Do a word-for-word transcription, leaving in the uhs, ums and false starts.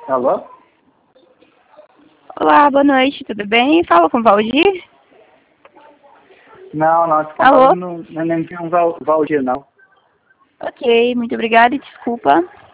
Alô? Olá, boa noite, tudo bem? Fala com o Valdir? Não, não, esse Alô? contato não, não é nem um Val- Valdir, não. Ok, muito obrigada e desculpa.